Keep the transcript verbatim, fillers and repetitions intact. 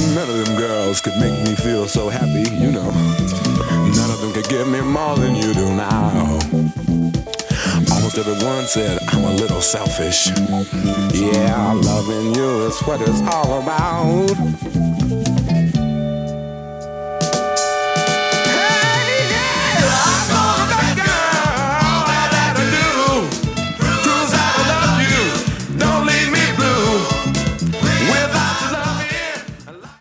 None of them girls could make me feel so happy, you know. None of them could give me more than you do now. Almost everyone said I'm a little selfish. Yeah, loving you is what it's all about.